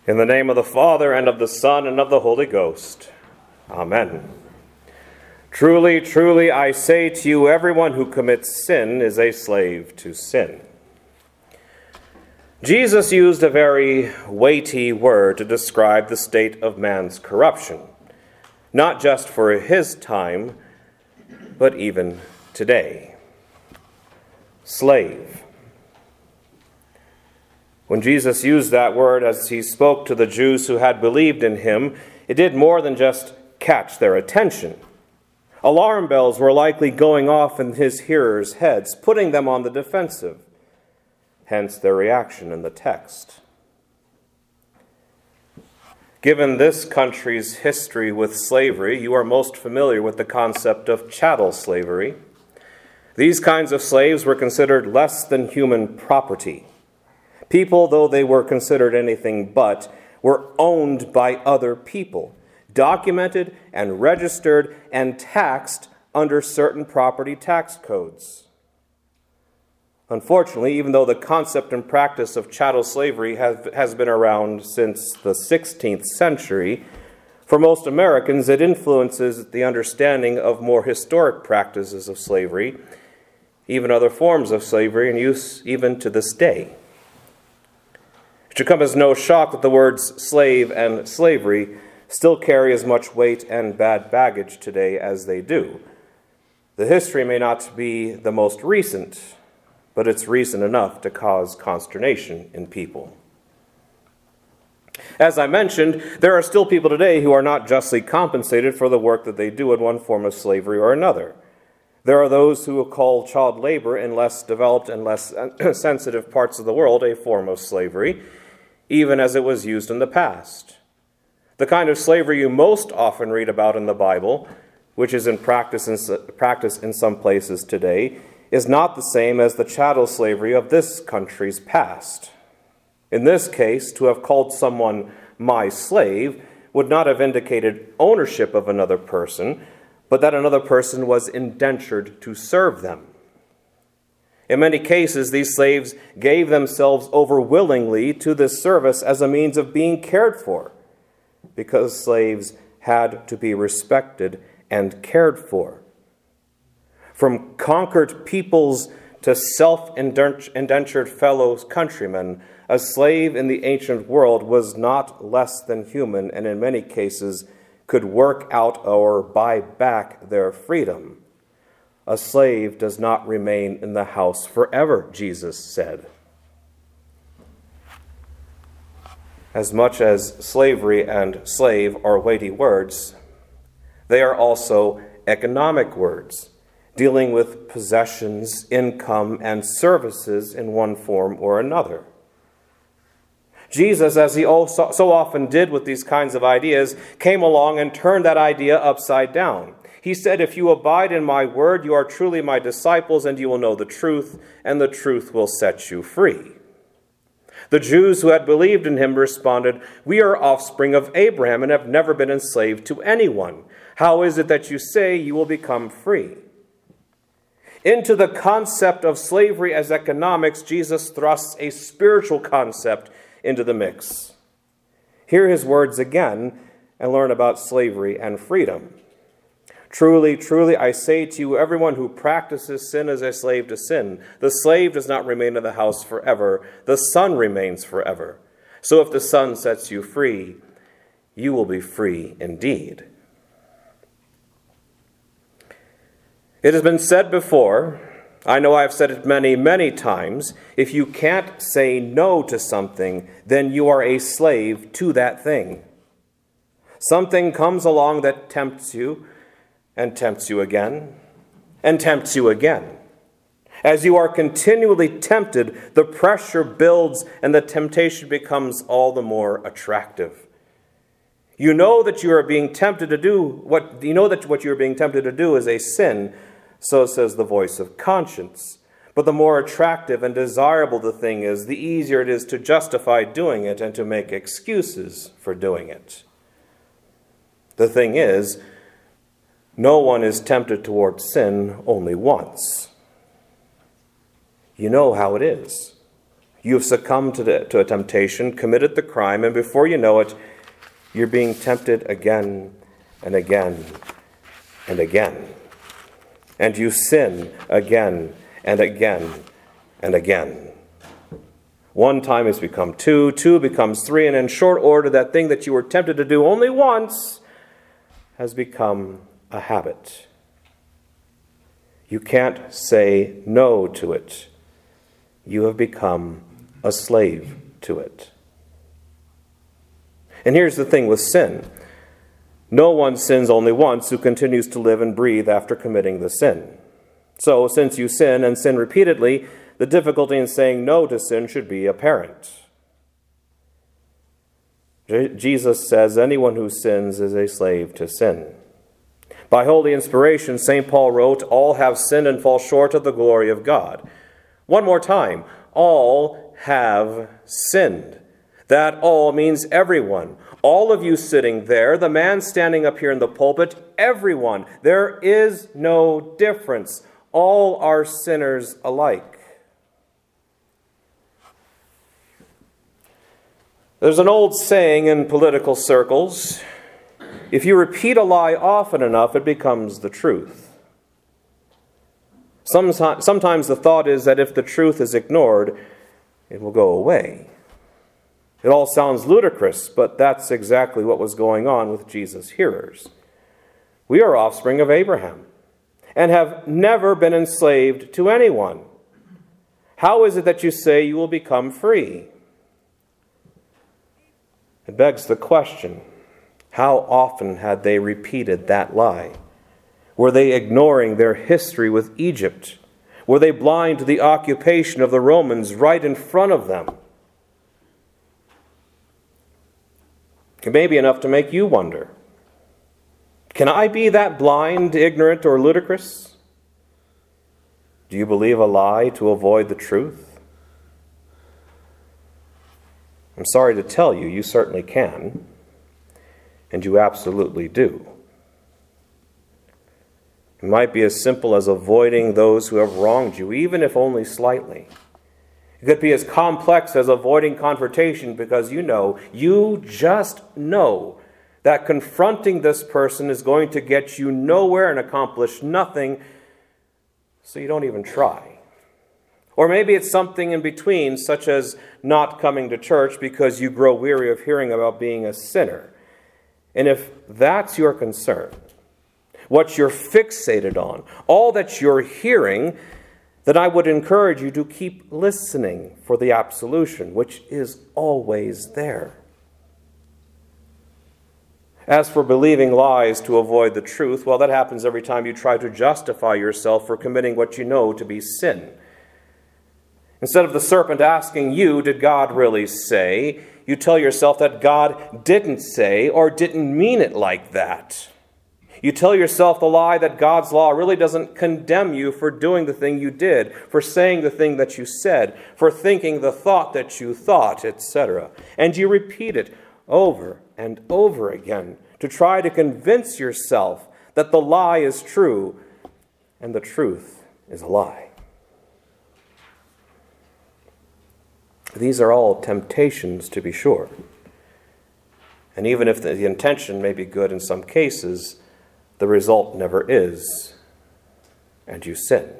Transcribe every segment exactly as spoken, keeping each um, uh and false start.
In the name of the Father, and of the Son, and of the Holy Ghost. Amen. Truly, truly, I say to you, everyone who commits sin is a slave to sin. Jesus used a very weighty word to describe the state of man's corruption, not just for his time, but even today. Slave. When Jesus used that word as he spoke to the Jews who had believed in him, it did more than just catch their attention. Alarm bells were likely going off in his hearers' heads, putting them on the defensive. Hence their reaction in the text. Given this country's history with slavery, you are most familiar with the concept of chattel slavery. These kinds of slaves were considered less than human property. People, though they were considered anything but, were owned by other people, documented and registered and taxed under certain property tax codes. Unfortunately, even though the concept and practice of chattel slavery has, has been around since the sixteenth century, for most Americans it influences the understanding of more historic practices of slavery, even other forms of slavery in use even to this day. It should come as no shock that the words slave and slavery still carry as much weight and bad baggage today as they do. The history may not be the most recent, but it's recent enough to cause consternation in people. As I mentioned, there are still people today who are not justly compensated for the work that they do in one form of slavery or another. There are those who call child labor in less developed and less sensitive parts of the world a form of slavery, even as it was used in the past. The kind of slavery you most often read about in the Bible, which is in practice in, practice in some places today, is not the same as the chattel slavery of this country's past. In this case, to have called someone my slave would not have indicated ownership of another person, but that another person was indentured to serve them. In many cases, these slaves gave themselves over willingly to this service as a means of being cared for, because slaves had to be respected and cared for. From conquered peoples to self-indentured fellow countrymen, a slave in the ancient world was not less than human, and in many cases could work out or buy back their freedom. A slave does not remain in the house forever, Jesus said. As much as slavery and slave are weighty words, they are also economic words, dealing with possessions, income, and services in one form or another. Jesus, as he also so often did with these kinds of ideas, came along and turned that idea upside down. He said, "If you abide in my word, you are truly my disciples, and you will know the truth, and the truth will set you free." The Jews who had believed in him responded, "We are offspring of Abraham and have never been enslaved to anyone. How is it that you say you will become free?" Into the concept of slavery as economics, Jesus thrusts a spiritual concept into the mix. Hear his words again and learn about slavery and freedom. "Truly, truly, I say to you, everyone who practices sin is a slave to sin. The slave does not remain in the house forever. The Son remains forever. So if the Son sets you free, you will be free indeed." It has been said before, I know I've said it many, many times, if you can't say no to something, then you are a slave to that thing. Something comes along that tempts you, and tempts you again, and tempts you again. As you are continually tempted, the pressure builds and the temptation becomes all the more attractive. You know that you are being tempted to do what you know that what you are being tempted to do is a sin, so says the voice of conscience. But the more attractive and desirable the thing is, the easier it is to justify doing it and to make excuses for doing it. The thing is, no one is tempted toward sin only once. You know how it is. You've succumbed to, the, to a temptation, committed the crime, and before you know it, you're being tempted again and again and again. And you sin again and again and again. One time has become two, two becomes three, and in short order, that thing that you were tempted to do only once has become a habit. You can't say no to it. You have become a slave to it. And here's the thing with sin. No one sins only once who continues to live and breathe after committing the sin. So, since you sin and sin repeatedly, the difficulty in saying no to sin should be apparent. Jesus says anyone who sins is a slave to sin. By holy inspiration, Saint Paul wrote, "All have sinned and fall short of the glory of God." One more time, all have sinned. That all means everyone. All of you sitting there, the man standing up here in the pulpit, everyone. There is no difference. All are sinners alike. There's an old saying in political circles, if you repeat a lie often enough, it becomes the truth. Sometimes, sometimes the thought is that if the truth is ignored, it will go away. It all sounds ludicrous, but that's exactly what was going on with Jesus' hearers. We are offspring of Abraham and have never been enslaved to anyone. How is it that you say you will become free? It begs the question, how often had they repeated that lie? Were they ignoring their history with Egypt? Were they blind to the occupation of the Romans right in front of them? It may be enough to make you wonder, can I be that blind, ignorant, or ludicrous? Do you believe a lie to avoid the truth? I'm sorry to tell you, you certainly can, and you absolutely do. It might be as simple as avoiding those who have wronged you, even if only slightly. It could be as complex as avoiding confrontation because you know, you just know that confronting this person is going to get you nowhere and accomplish nothing, so you don't even try. Or maybe it's something in between, such as not coming to church because you grow weary of hearing about being a sinner. And if that's your concern, what you're fixated on, all that you're hearing, then I would encourage you to keep listening for the absolution, which is always there. As for believing lies to avoid the truth, well, that happens every time you try to justify yourself for committing what you know to be sin. Instead of the serpent asking you, did God really say? You tell yourself that God didn't say or didn't mean it like that. You tell yourself the lie that God's law really doesn't condemn you for doing the thing you did, for saying the thing that you said, for thinking the thought that you thought, et cetera. And you repeat it over and over again to try to convince yourself that the lie is true and the truth is a lie. These are all temptations, to be sure. And even if the intention may be good in some cases, the result never is, and you sin.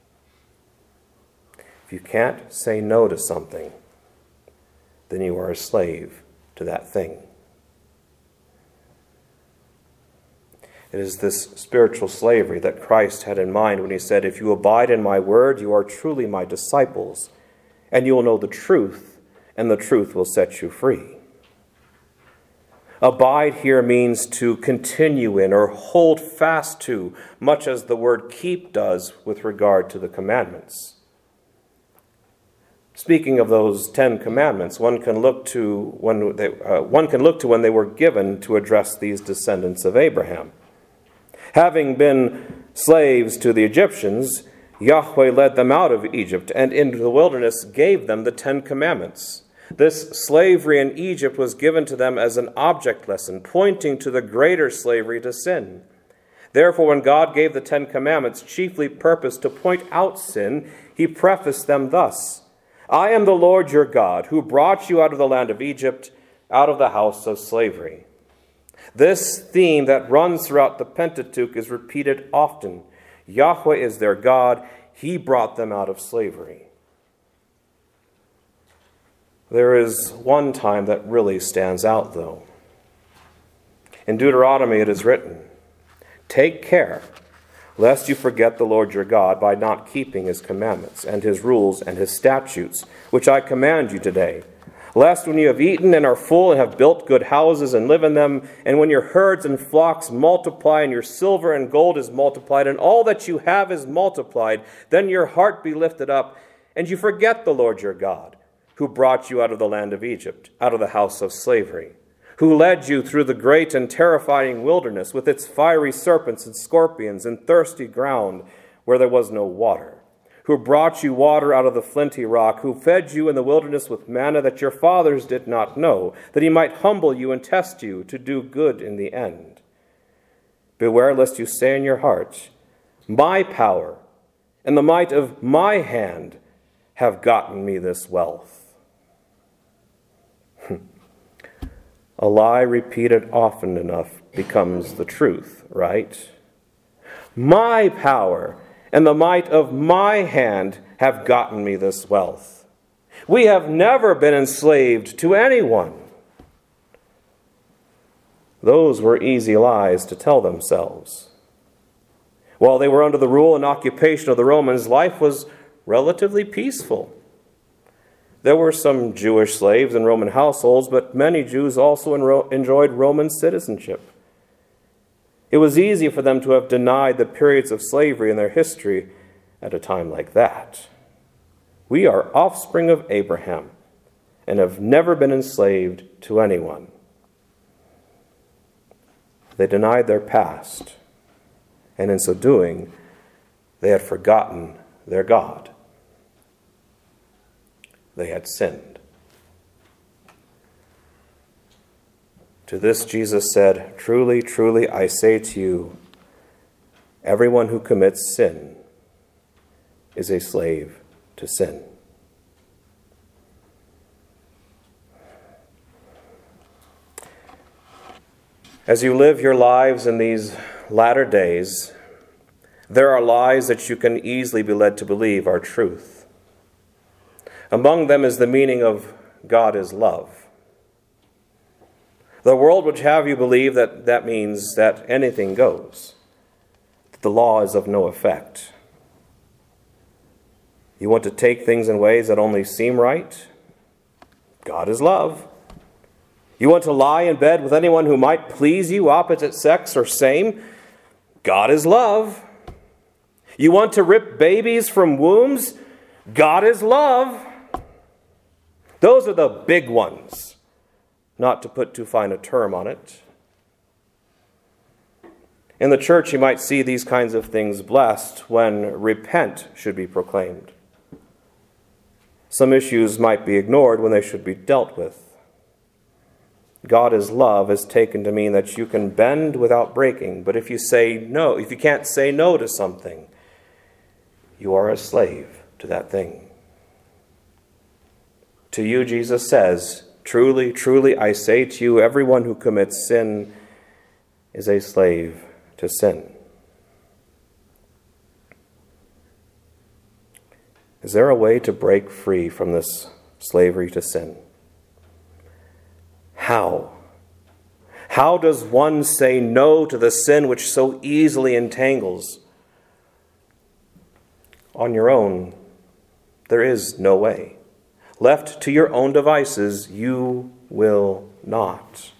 If you can't say no to something, then you are a slave to that thing. It is this spiritual slavery that Christ had in mind when he said, if you abide in my word, you are truly my disciples, and you will know the truth, and the truth will set you free. Abide here means to continue in or hold fast to, much as the word keep does with regard to the commandments. Speaking of those Ten Commandments, one can look to when they, uh, one can look to when they were given to address these descendants of Abraham. Having been slaves to the Egyptians, Yahweh led them out of Egypt and into the wilderness gave them the Ten Commandments. This slavery in Egypt was given to them as an object lesson, pointing to the greater slavery to sin. Therefore, when God gave the Ten Commandments, chiefly purposed to point out sin, he prefaced them thus. I am the Lord your God, who brought you out of the land of Egypt, out of the house of slavery. This theme that runs throughout the Pentateuch is repeated often. Yahweh is their God. He brought them out of slavery. There is one time that really stands out, though. In Deuteronomy it is written, "Take care, lest you forget the Lord your God by not keeping his commandments and his rules and his statutes, which I command you today. Lest when you have eaten and are full and have built good houses and live in them, and when your herds and flocks multiply and your silver and gold is multiplied and all that you have is multiplied, then your heart be lifted up and you forget the Lord your God, who brought you out of the land of Egypt, out of the house of slavery, who led you through the great and terrifying wilderness with its fiery serpents and scorpions and thirsty ground where there was no water, who brought you water out of the flinty rock, who fed you in the wilderness with manna that your fathers did not know, that he might humble you and test you to do good in the end. Beware lest you say in your heart, my power and the might of my hand have gotten me this wealth." A lie repeated often enough becomes the truth, right? My power and the might of my hand have gotten me this wealth. We have never been enslaved to anyone. Those were easy lies to tell themselves. While they were under the rule and occupation of the Romans, life was relatively peaceful. There were some Jewish slaves in Roman households, but many Jews also enjoyed Roman citizenship. It was easy for them to have denied the periods of slavery in their history at a time like that. We are offspring of Abraham and have never been enslaved to anyone. They denied their past, and in so doing, they had forgotten their God. They had sinned. To this Jesus said, "Truly, truly, I say to you, everyone who commits sin is a slave to sin." As you live your lives in these latter days, there are lies that you can easily be led to believe are truth. Among them is the meaning of God is love. The world would have you believe that that means that anything goes, that the law is of no effect. You want to take things in ways that only seem right? God is love. You want to lie in bed with anyone who might please you, opposite sex or same? God is love. You want to rip babies from wombs? God is love. Those are the big ones, not to put too fine a term on it. In the church, you might see these kinds of things blessed when repent should be proclaimed. Some issues might be ignored when they should be dealt with. God is love is taken to mean that you can bend without breaking, but if you say no, if you can't say no to something, you are a slave to that thing. To you, Jesus says, "Truly, truly, I say to you, everyone who commits sin is a slave to sin." Is there a way to break free from this slavery to sin? How? How does one say no to the sin which so easily entangles? On your own, there is no way. Left to your own devices, you will not.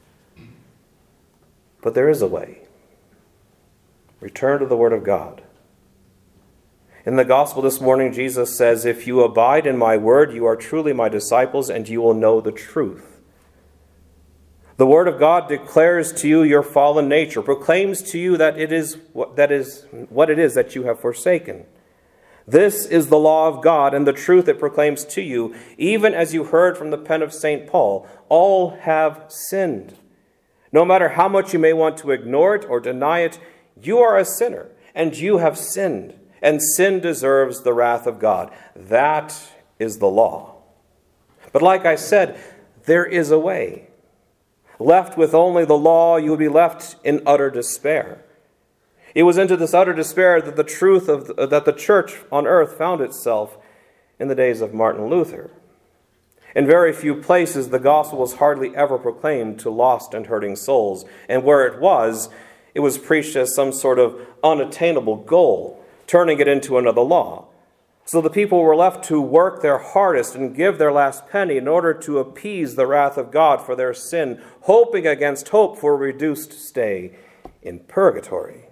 But there is a way. Return to the Word of God. In the gospel this morning, Jesus says, "If you abide in my word, you are truly my disciples, and you will know the truth." The Word of God declares to you your fallen nature, proclaims to you that it is what, that is what it is that you have forsaken. This is the law of God and the truth it proclaims to you, even as you heard from the pen of Saint Paul. All have sinned. No matter how much you may want to ignore it or deny it, you are a sinner, and you have sinned, and sin deserves the wrath of God. That is the law. But like I said, there is a way. Left with only the law, you will be left in utter despair. It was into this utter despair that the truth of the, that the church on earth found itself in the days of Martin Luther. In very few places, the gospel was hardly ever proclaimed to lost and hurting souls, and where it was, it was preached as some sort of unattainable goal, turning it into another law. So the people were left to work their hardest and give their last penny in order to appease the wrath of God for their sin, hoping against hope for a reduced stay in purgatory.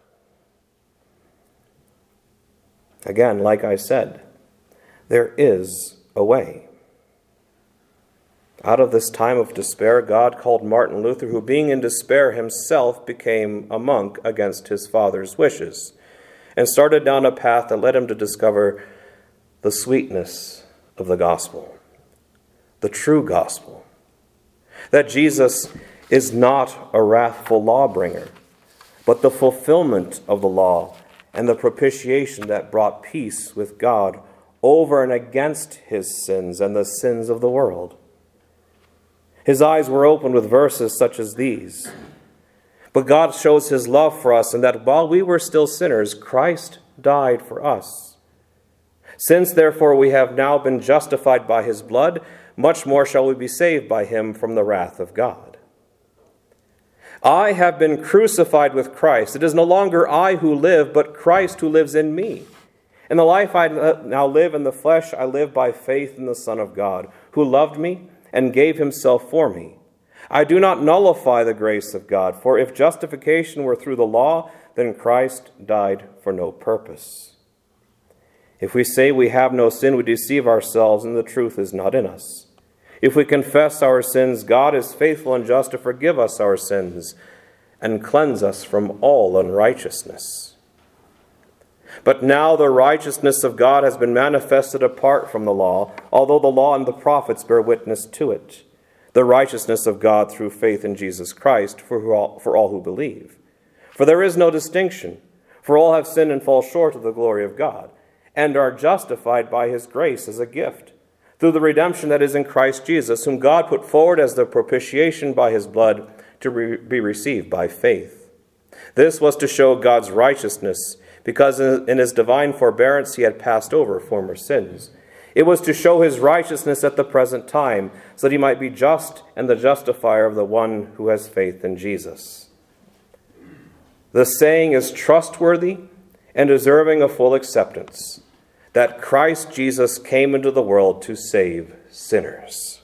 Again, like I said, there is a way. Out of this time of despair, God called Martin Luther, who being in despair himself became a monk against his father's wishes, and started down a path that led him to discover the sweetness of the gospel, the true gospel, that Jesus is not a wrathful lawbringer, but the fulfillment of the law and the propitiation that brought peace with God over and against his sins and the sins of the world. His eyes were opened with verses such as these. But God shows his love for us in that while we were still sinners, Christ died for us. Since therefore we have now been justified by his blood, much more shall we be saved by him from the wrath of God. I have been crucified with Christ. It is no longer I who live, but Christ who lives in me. In the life I now live in the flesh, I live by faith in the Son of God, who loved me and gave himself for me. I do not nullify the grace of God, for if justification were through the law, then Christ died for no purpose. If we say we have no sin, we deceive ourselves, and the truth is not in us. If we confess our sins, God is faithful and just to forgive us our sins and cleanse us from all unrighteousness. But now the righteousness of God has been manifested apart from the law, although the law and the prophets bear witness to it. The righteousness of God through faith in Jesus Christ for all, for all who believe. For there is no distinction, for all have sinned and fall short of the glory of God, and are justified by his grace as a gift, through the redemption that is in Christ Jesus, whom God put forward as the propitiation by his blood to re- be received by faith. This was to show God's righteousness, because in his divine forbearance he had passed over former sins. It was to show his righteousness at the present time, so that he might be just and the justifier of the one who has faith in Jesus. The saying is trustworthy and deserving of full acceptance, that Christ Jesus came into the world to save sinners.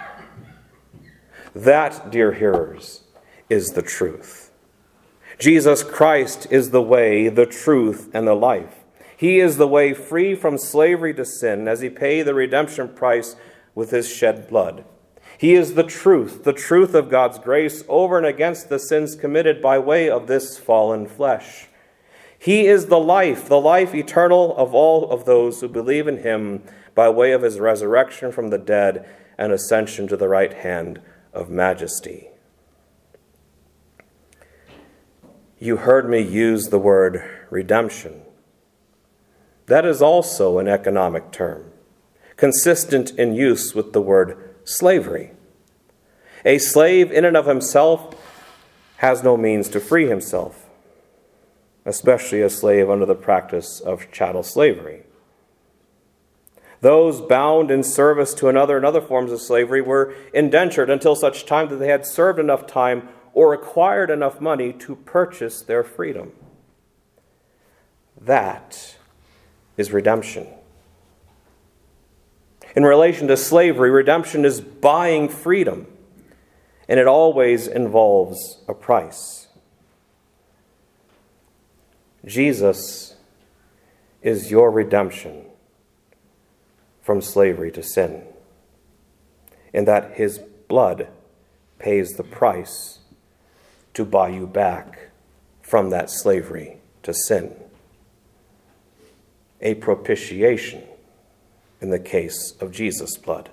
That, dear hearers, is the truth. Jesus Christ is the way, the truth, and the life. He is the way free from slavery to sin as he paid the redemption price with his shed blood. He is the truth, the truth of God's grace over and against the sins committed by way of this fallen flesh. He is the life, the life eternal of all of those who believe in him by way of his resurrection from the dead and ascension to the right hand of majesty. You heard me use the word redemption. That is also an economic term, consistent in use with the word slavery. A slave in and of himself has no means to free himself, especially a slave under the practice of chattel slavery. Those bound in service to another and other forms of slavery were indentured until such time that they had served enough time or acquired enough money to purchase their freedom. That is redemption. In relation to slavery, redemption is buying freedom, and it always involves a price. Jesus is your redemption from slavery to sin, in that his blood pays the price to buy you back from that slavery to sin. A propitiation in the case of Jesus' blood.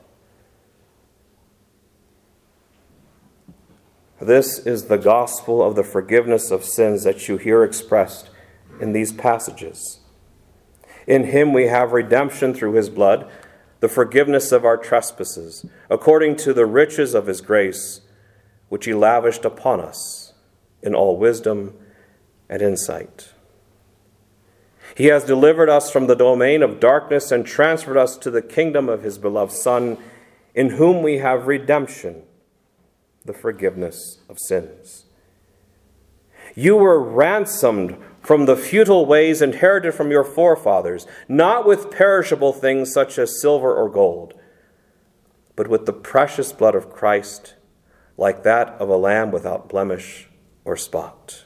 This is the gospel of the forgiveness of sins that you hear expressed in these passages. In him we have redemption through his blood, the forgiveness of our trespasses, according to the riches of his grace, which he lavished upon us in all wisdom and insight. He has delivered us from the domain of darkness and transferred us to the kingdom of his beloved Son, in whom we have redemption, the forgiveness of sins. You were ransomed from the futile ways inherited from your forefathers, not with perishable things such as silver or gold, but with the precious blood of Christ, like that of a lamb without blemish or spot.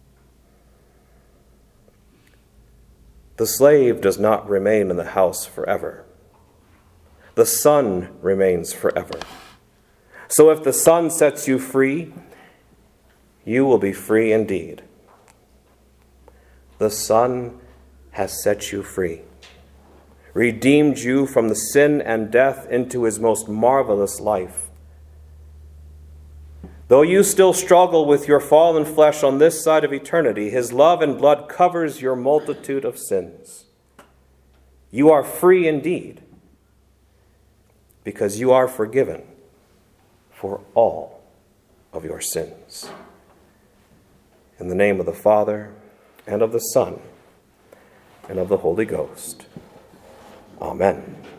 The slave does not remain in the house forever. The Son remains forever. So if the Son sets you free, you will be free indeed. The Son has set you free, redeemed you from the sin and death into his most marvelous life. Though you still struggle with your fallen flesh on this side of eternity, his love and blood covers your multitude of sins. You are free indeed, because you are forgiven for all of your sins. In the name of the Father, and of the Son, and of the Holy Ghost. Amen.